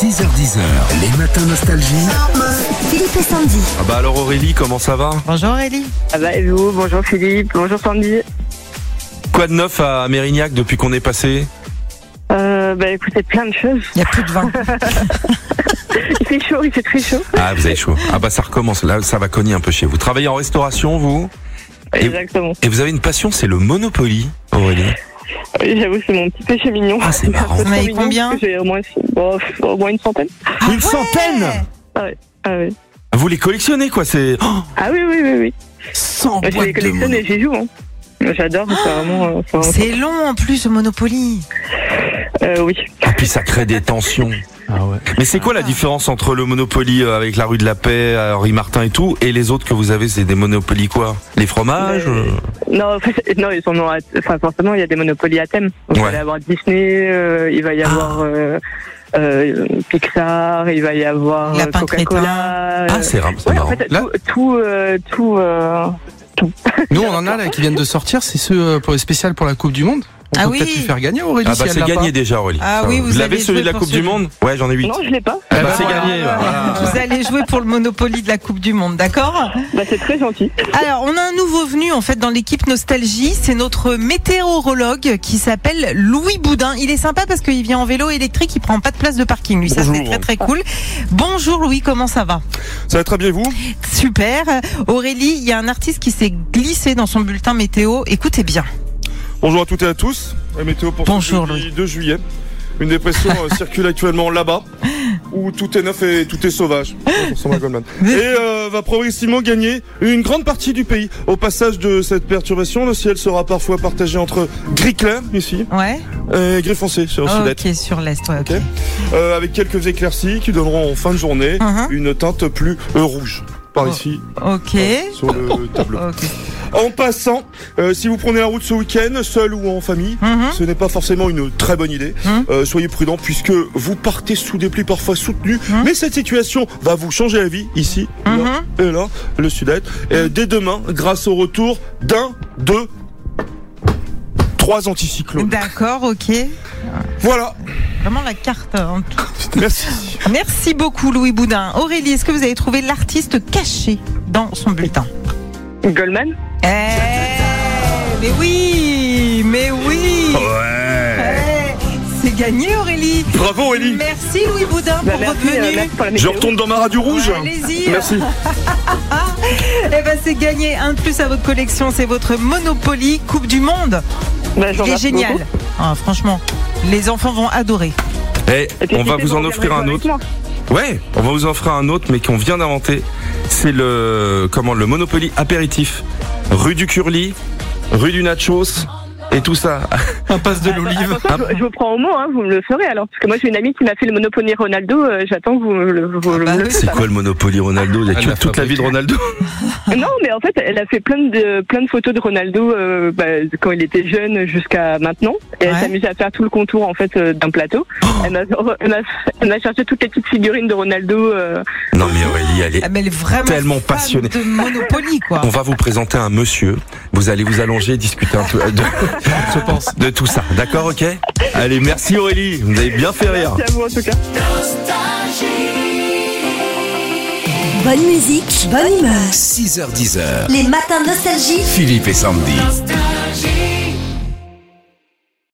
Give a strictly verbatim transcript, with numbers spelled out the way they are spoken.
six heures dix, les matins nostalgie. Philippe et Sandy. Ah bah alors Aurélie, comment ça va? Bonjour Aurélie. Ah bah et vous, bonjour Philippe, bonjour Sandy. Quoi de neuf à Mérignac depuis qu'on est passé? Euh, bah écoutez, plein de choses. Il n'y a plus de vin. Il fait chaud, il fait très chaud. Ah vous avez chaud. Ah bah ça recommence, là ça va cogner un peu chez vous. Travaillez en restauration vous? Exactement. Et vous avez une passion, c'est le Monopoly, Aurélie? Oui, j'avoue, c'est mon petit péché mignon. Ah c'est marrant. Vous en avez combien? J'ai au moins, bon, au moins une centaine. Ah Une ouais centaine? Ah ouais, ah ouais. Vous les collectionnez quoi, c'est... Oh, Ah oui, oui, oui, oui. cent Moi, je les boîtes de collectionne Mono. et j'y joue. Hein. J'adore, c'est vraiment... euh, c'est vraiment- C'est long en plus, le Monopoly. Euh, oui. Et puis ça crée des tensions. Ah ouais. Mais c'est quoi la différence entre le Monopoly euh, avec la rue de la Paix, euh, Henri Martin et tout, et les autres que vous avez, c'est des Monopoly quoi? Les fromages Mais- euh Non, en fait, non, ils sont non, enfin forcément, il y a des monopolies à thème. Donc, Ouais. Il va y avoir Disney, euh, il va y avoir euh, euh, Pixar, il va y avoir euh, Lapin Coca-Cola. Ah c'est rare, c'est Ouais, en marrant. fait, Là- tout, tout, euh, tout, euh, Nous, on en a là qui viennent de sortir, c'est ceux euh, pour les spéciales pour la Coupe du Monde. On Ah peut oui. peut-être lui faire gagner, Aurélie, Ah si bah elle c'est l'a gagné pas. déjà Aurélie. Ah Ça oui, va. vous Vous allez l'avez celui jouer de la pour Coupe du celui- Monde? Ouais j'en ai huit. non, je l'ai pas. Ah bah bah c'est voilà. gagné. Voilà. Vous allez jouer pour le Monopoly de la Coupe du Monde, d'accord? Bah, c'est très gentil. Alors, on a un nouveau venu en fait dans l'équipe Nostalgie, c'est notre météorologue qui s'appelle Louis Boudin. Il est sympa parce qu'il vient en vélo électrique, il prend pas de place de parking, lui, ça c'est Bonjour. très très cool. Bonjour Louis, comment ça va? Ça va très bien vous? Super. Aurélie, il y a un artiste qui s'est glissé dans son bulletin météo, écoutez bien. Bonjour à toutes et à tous. La météo pour Bonjour, ce jeudi deux juillet. Une dépression euh, circule actuellement là-bas, où tout est neuf et tout est sauvage. Sur ma Goldman. Et euh, va progressivement gagner une grande partie du pays. Au passage de cette perturbation, le ciel sera parfois partagé entre gris clair ici Ouais. et gris foncé sur le sud-est. Ok, sur l'est, ouais, ok. Ok. Euh, avec quelques éclaircies qui donneront en fin de journée Mhm. une teinte plus euh, rouge. Par Oh. ici, Ok. sur le tableau. Ok. En passant, euh, si vous prenez la route ce week-end, seul ou en famille, Mhm. ce n'est pas forcément une très bonne idée. Mhm. Euh, soyez prudents puisque vous partez sous des pluies parfois soutenues. Mhm. Mais cette situation va vous changer la vie ici, là Mhm. et là, le sud-est. Et dès demain, grâce au retour d'un, deux, trois anticyclones. D'accord, ok. Voilà. Vraiment la carte. hein. Merci. Merci beaucoup Louis Boudin. Aurélie, est-ce que vous avez trouvé l'artiste caché dans son bulletin? Goldman. Eh, mais oui, mais oui. Ouais. Eh, c'est gagné Aurélie. Bravo Aurélie. Merci Louis Boudin Bah, pour merci, votre euh, venue. merci pour la Je météo. retourne dans ma radio rouge. Ouais, allez-y. Merci. Eh ben c'est gagné un de plus à votre collection, c'est votre Monopoly Coupe du Monde. Bah, je Il vous est remercie génial. beaucoup. Ah, franchement, les enfants vont adorer. Eh, Et puis, on va si vous c'est en bon, offrir un viendrez autre. avec moi. Ouais, on va vous en offrir un autre, mais qu'on vient d'inventer. C'est le comment le Monopoly apéritif. Rue du Curly, rue du Nachos et tout ça. Impasse de l'Olive. Attention, je, je vous prends au mot, hein, vous me le ferez alors. Parce que moi j'ai une amie qui m'a fait le Monopoly Ronaldo, euh, j'attends que vous, me le- vous bah me le oui. C'est quoi le Monopoly Ronaldo? Il y a Elle que l'a toute la vie de fabriqué. Ronaldo. Non, mais en fait, elle a fait plein de plein de photos de Ronaldo euh, bah, quand il était jeune jusqu'à maintenant. Et elle Ouais. s'amusait à faire tout le contour en fait euh, d'un plateau. Elle m'a elle m'a elle m'a cherché toutes les petites figurines de Ronaldo. euh. Non mais Aurélie, elle est Ah, mais elle est vraiment tellement fan passionnée. de Monopoly quoi. On va vous présenter un monsieur. Vous allez vous allonger, discuter un peu de, Je pense. de tout ça. D'accord, ok? Allez, merci Aurélie. Vous avez bien fait rire. Merci à vous en tout cas. Bonne musique, bonne humeur. six heures dix, Les matins nostalgie. Philippe et Sandy. Nostalgie.